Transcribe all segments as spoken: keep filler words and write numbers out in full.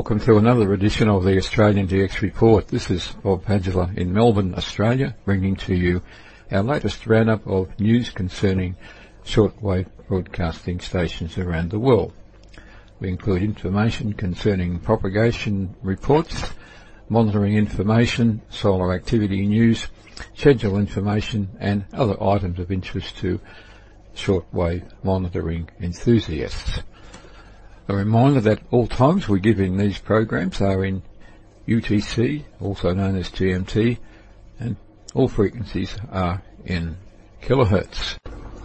welcome to another edition of the Australian D X Report. This is Bob Padula in Melbourne, Australia, bringing to you our latest roundup of news concerning shortwave broadcasting stations around the world. We include information concerning propagation reports, monitoring information, solar activity news, schedule information and other items of interest to shortwave monitoring enthusiasts. A reminder that all times we give in these programs are in U T C, also known as G M T, and all frequencies are in kilohertz.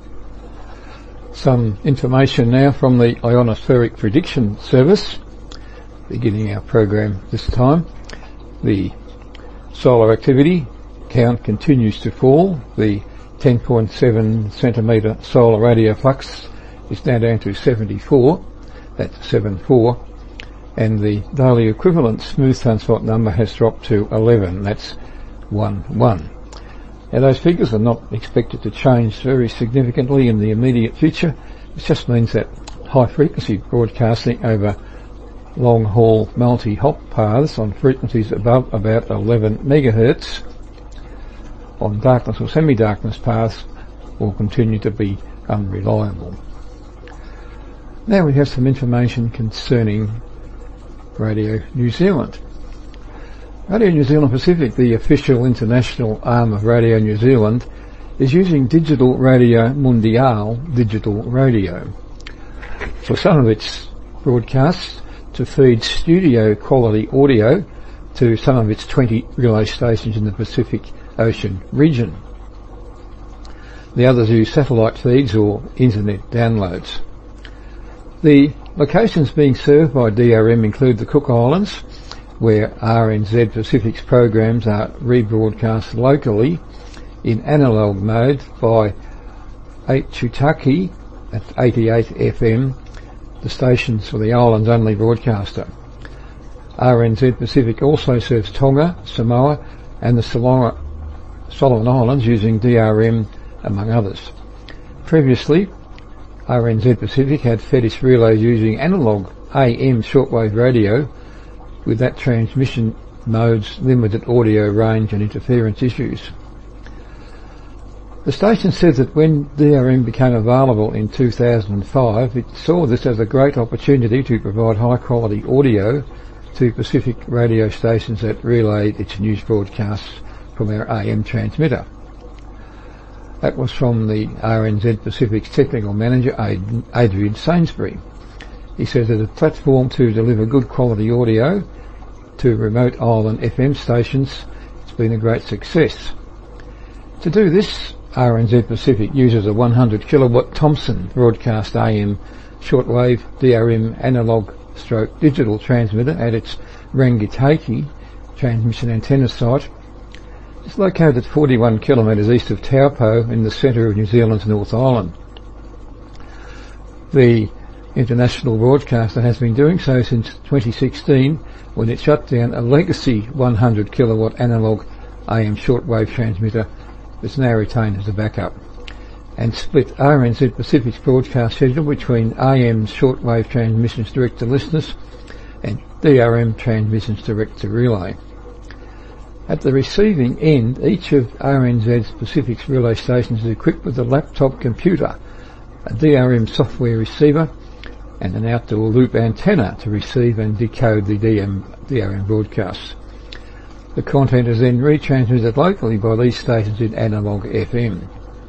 Some information now from the Ionospheric Prediction Service, beginning our program this time. The solar activity count continues to fall. The ten point seven centimetre solar radio flux is now down to seventy-four. That's seven four, and the daily equivalent smooth sunspot number has dropped to eleven. That's one one. Now those figures are not expected to change very significantly in the immediate future. It just means that high frequency broadcasting over long haul multi-hop paths on frequencies above about eleven megahertz on darkness or semi-darkness paths will continue to be unreliable. Now we have some information concerning Radio New Zealand. Radio New Zealand Pacific, the official international arm of Radio New Zealand, is using Digital Radio Mundial digital radio for some of its broadcasts to feed studio quality audio to some of its twenty relay stations in the Pacific Ocean region. The others use satellite feeds or internet downloads. The locations being served by D R M include the Cook Islands, where R N Z Pacific's programs are rebroadcast locally in analogue mode by Aitutaki at eighty-eight F M, the stations for the island's only broadcaster. R N Z Pacific also serves Tonga, Samoa and the Solomon Islands using D R M, among others. Previously, R N Z Pacific had fed its relays using analogue A M shortwave radio, with that transmission mode's limited audio range and interference issues. The station said that when D R M became available in two thousand five, it saw this as a great opportunity to provide high quality audio to Pacific radio stations that relayed its news broadcasts from our A M transmitter. That was from the R N Z Pacific's technical manager, Adrian Sainsbury. He says that a platform to deliver good quality audio to remote island F M stations, it's been a great success. To do this, R N Z Pacific uses a one hundred kilowatt Thomson broadcast A M shortwave D R M analog stroke digital transmitter at its Rangitaki transmission antenna site. It's located forty-one kilometres east of Taupo in the centre of New Zealand's North Island. The international broadcaster has been doing so since twenty sixteen, when it shut down a legacy one hundred kilowatt analogue A M shortwave transmitter that's now retained as a backup, and split R N Z Pacific's broadcast schedule between A M shortwave transmissions direct to listeners and D R M transmissions direct to relay. At the receiving end, each of R N Z Pacific's relay stations is equipped with a laptop computer, a D R M software receiver, and an outdoor loop antenna to receive and decode the D R M broadcasts. The content is then retransmitted locally by these stations in analogue F M.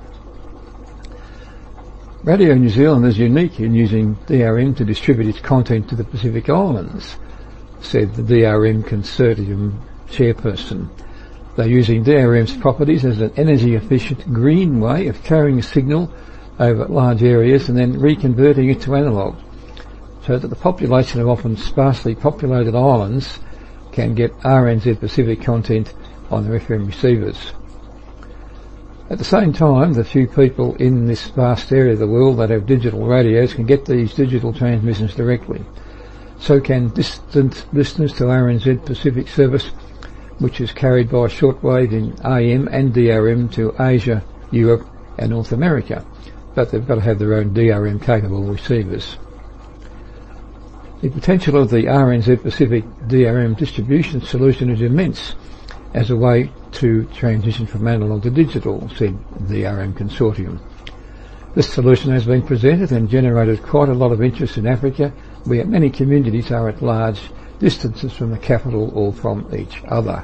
Radio New Zealand is unique in using D R M to distribute its content to the Pacific Islands, said the D R M Consortium chairperson. They're using D R M's properties as an energy-efficient green way of carrying a signal over large areas and then reconverting it to analogue, so that the population of often sparsely populated islands can get R N Z Pacific content on their F M receivers. At the same time, the few people in this vast area of the world that have digital radios can get these digital transmissions directly. So can distant listeners to R N Z Pacific service, which is carried by shortwave in A M and D R M to Asia, Europe and North America, but they've got to have their own D R M capable receivers. The potential of the R N Z Pacific D R M distribution solution is immense as a way to transition from analog to digital, said the D R M consortium. This solution has been presented and generated quite a lot of interest in Africa, where many communities are at large distances from the capital or from each other.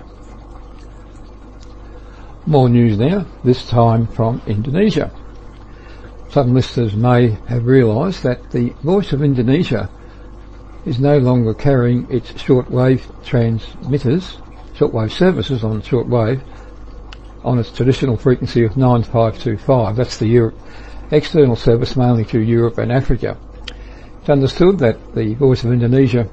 More news now, this time from Indonesia. Some listeners may have realised that the Voice of Indonesia is no longer carrying its shortwave transmitters, shortwave services on shortwave, on its traditional frequency of nine five two five. That's the Europe, external service mainly to Europe and Africa. It's understood that the Voice of Indonesia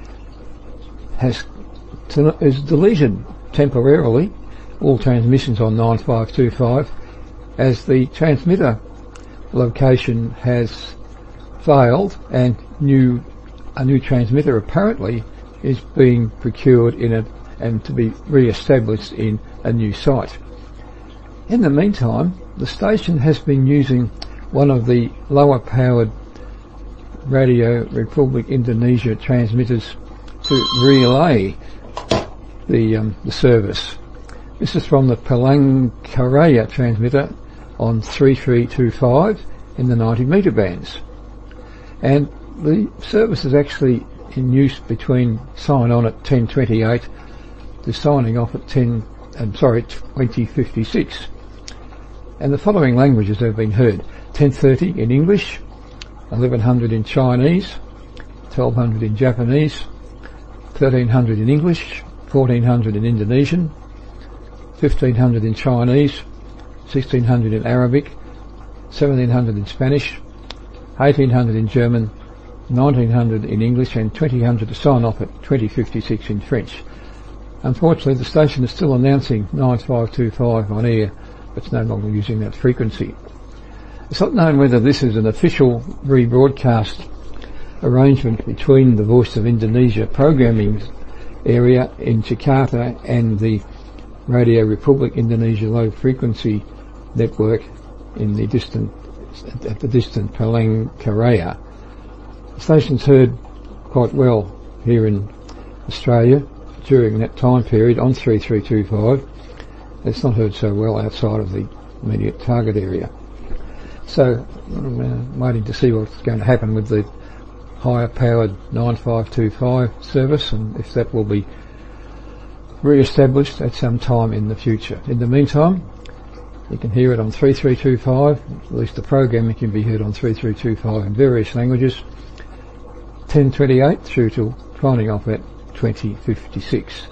has is deleted temporarily all transmissions on nine five two five as the transmitter location has failed and new a new transmitter apparently is being procured in a and to be re-established in a new site. In the meantime, the station has been using one of the lower powered Radio Republic Indonesia transmitters to relay the, um, the service. This is from the Palangkaraya transmitter on three three two five in the ninety metre bands. And the service is actually in use between sign on at ten twenty-eight to signing off at ten, I'm sorry, twenty fifty-six. And the following languages have been heard: ten thirty in English, eleven hundred in Chinese, twelve hundred in Japanese, thirteen hundred in English, fourteen hundred in Indonesian, fifteen hundred in Chinese, sixteen hundred in Arabic, seventeen hundred in Spanish, eighteen hundred in German, nineteen hundred in English, and twenty hundred to sign off at twenty fifty-six in French. Unfortunately, the station is still announcing nine five two five on air, but it's no longer using that frequency. It's not known whether this is an official rebroadcast arrangement between the Voice of Indonesia programming area in Jakarta and the Radio Republic Indonesia low frequency network in the distant at the distant Palangkaraya. The station's heard quite well here in Australia during that time period on three three two five. It's not heard so well outside of the immediate target area. So I'm uh, waiting to see what's going to happen with the higher powered nine five two five service and if that will be re-established at some time in the future. In the meantime, you can hear it on three three two five, at least the programming can be heard on three three two five in various languages, ten twenty-eight through to signing off at twenty fifty-six.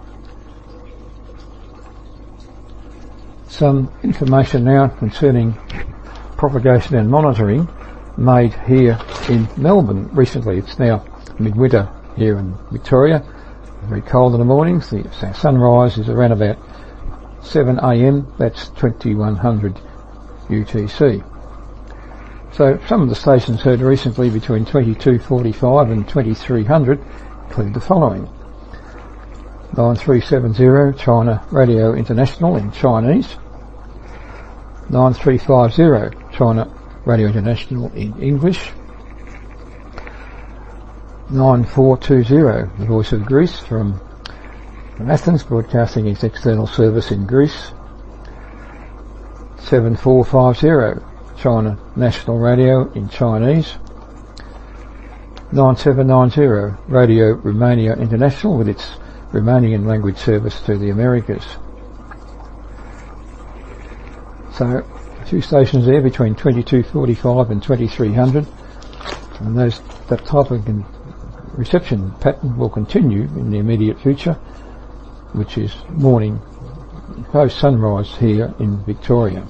Some information now concerning propagation and monitoring made here in Melbourne recently. It's now midwinter here in Victoria, very cold in the mornings. The sunrise is around about seven a m, that's twenty-one hundred U T C. So some of the stations heard recently between twenty-two forty-five and twenty-three hundred include the following: nine three seven zero China Radio International in Chinese, nine three five zero China Radio International in English, nine four two zero The Voice of Greece from, from Athens, broadcasting its external service in Greece, seven four five zero China National Radio in Chinese, nine seven nine zero Radio Romania International with its Romanian language service to the Americas. So a few stations there between twenty-two forty-five and twenty-three hundred, and those that type of reception pattern will continue in the immediate future, which is morning post sunrise here in Victoria.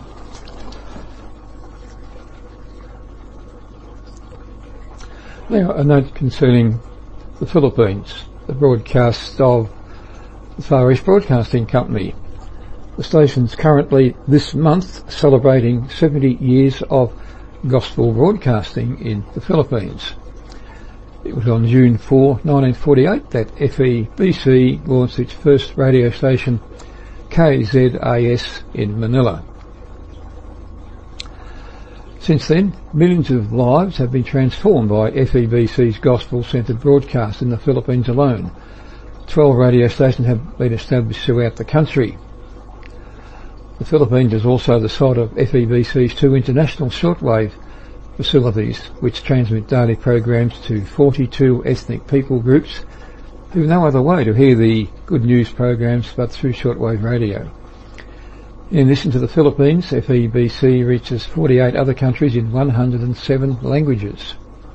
Now a note concerning the Philippines, the broadcast of the Far East Broadcasting Company. The station's currently this month celebrating seventy years of gospel broadcasting in the Philippines. It was on June fourth, nineteen forty-eight that F E B C launched its first radio station, K Z A S, in Manila. Since then, millions of lives have been transformed by F E B C's gospel-centred broadcast in the Philippines alone. Twelve radio stations have been established throughout the country. The Philippines is also the site of F E B C's two international shortwave facilities, which transmit daily programs to forty-two ethnic people groups who have no other way to hear the good news programs but through shortwave radio. In addition to the Philippines, F E B C reaches forty-eight other countries in one hundred seven languages.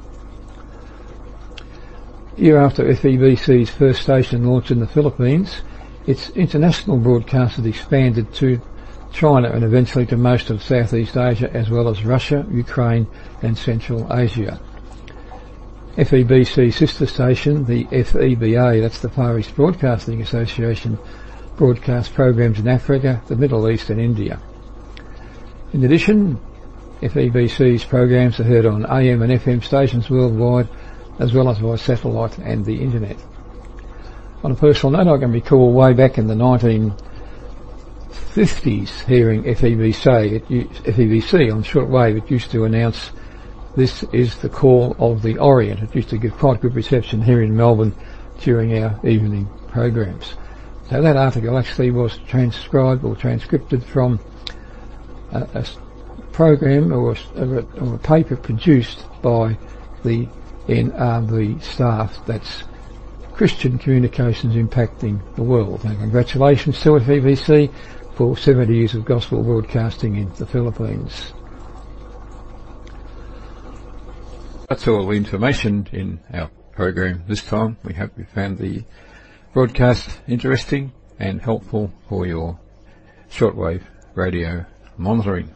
A year after F E B C's first station launched in the Philippines, its international broadcast has expanded to China and eventually to most of Southeast Asia, as well as Russia, Ukraine and Central Asia. F E B C's sister station, the F E B A, that's the Far East Broadcasting Association, broadcast programs in Africa, the Middle East and India. In addition, F E B C's programs are heard on A M and F M stations worldwide, as well as by satellite and the internet. On a personal note, I can recall way back in the nineteen fifties hearing F E B C, it, F E B C on shortwave. It used to announce, "This is the call of the Orient." It used to give quite good reception here in Melbourne during our evening programs. So that article actually was transcribed or transcripted from a, a program or a, or a paper produced by the N R B staff, that's Christian Communications Impacting the World. And congratulations to F E B C for seventy years of gospel broadcasting in the Philippines. That's all the information in our program this time. We hope you found the broadcast interesting and helpful for your shortwave radio monitoring.